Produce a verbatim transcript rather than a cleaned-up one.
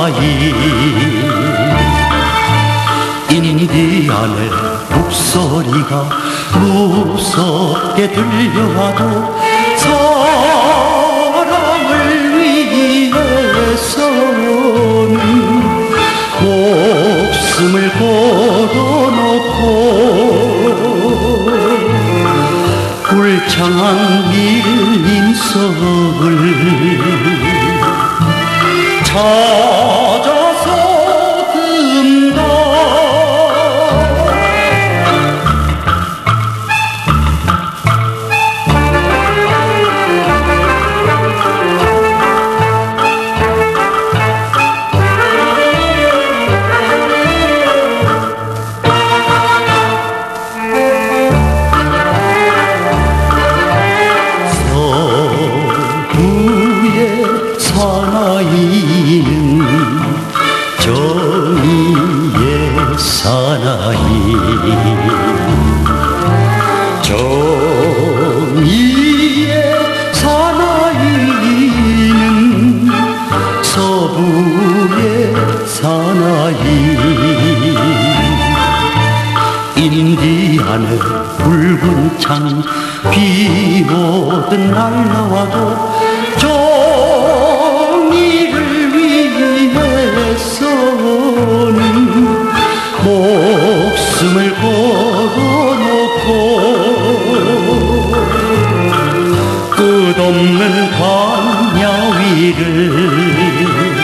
사나이 인디안의 목소리가 무섭게 들려와도 사랑을 위해서는 목숨을 걸어놓고 울창한 밀림석을 찾아서 든다. 사나이는 정의의 사나이 정의의 사나이는 서부의 사나이 인디안의 붉은 창 비 오듯 날라와도 정의를 위해서는 목숨을 걸어놓고 끝없는 광야 위를